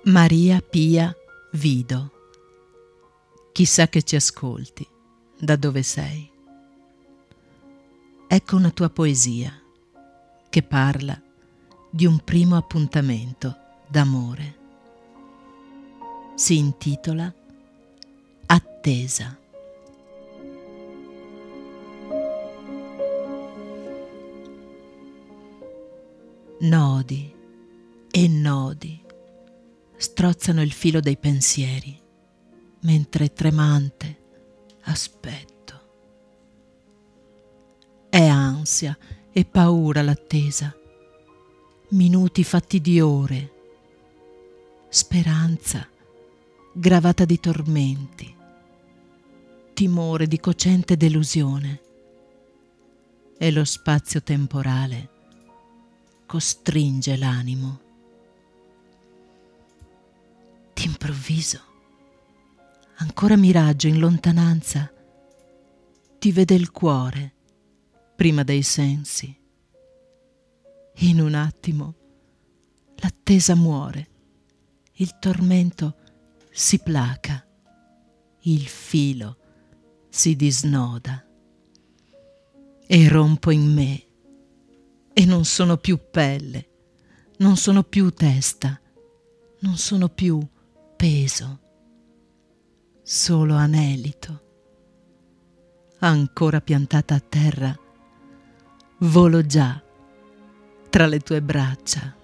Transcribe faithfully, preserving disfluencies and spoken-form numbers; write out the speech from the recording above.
Maria Pia Vido. Chissà che ci ascolti, da dove sei. Ecco una tua poesia che parla di un primo appuntamento d'amore. Si intitola Attesa. Nodi e nodi strozzano il filo dei pensieri, mentre tremante aspetto. È ansia e paura l'attesa, minuti fatti di ore, speranza gravata di tormenti, timore di cocente delusione, e lo spazio temporale costringe l'animo. D'improvviso, ancora miraggio in lontananza, ti vede il cuore prima dei sensi. In un attimo l'attesa muore, il tormento si placa, il filo si disnoda e rompo in me, e non sono più pelle, non sono più testa, non sono più peso, solo anelito. Ancora piantata a terra, volo già tra le tue braccia.